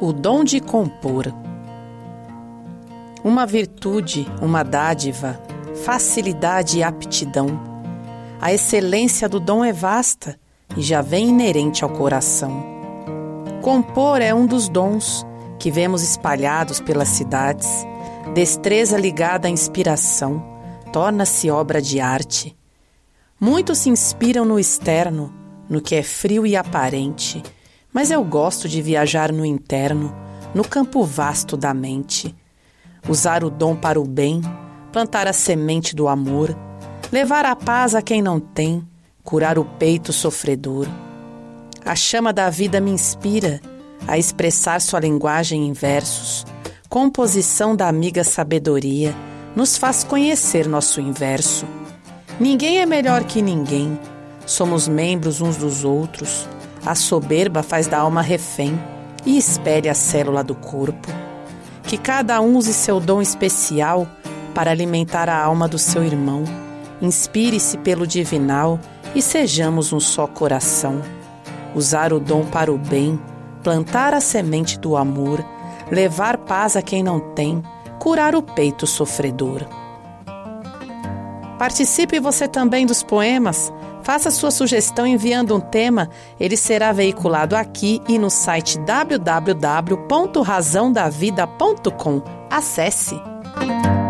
O dom de compor. Uma virtude, uma dádiva, facilidade e aptidão. A excelência do dom é vasta e já vem inerente ao coração. Compor é um dos dons que vemos espalhados pelas cidades. Destreza ligada à inspiração torna-se obra de arte. Muitos se inspiram no externo, no que é frio e aparente, mas eu gosto de viajar no interno, no campo vasto da mente. Usar o dom para o bem, plantar a semente do amor, levar a paz a quem não tem, curar o peito sofredor. A chama da vida me inspira a expressar sua linguagem em versos. Composição da amiga sabedoria nos faz conhecer nosso inverso. Ninguém é melhor que ninguém, somos membros uns dos outros. A soberba faz da alma refém e espere a célula do corpo. Que cada um use seu dom especial para alimentar a alma do seu irmão. Inspire-se pelo divinal e sejamos um só coração. Usar o dom para o bem, plantar a semente do amor, levar paz a quem não tem, curar o peito sofredor. Participe você também dos poemas. Faça sua sugestão enviando um tema. Ele será veiculado aqui e no site www.razãodavida.com. Acesse!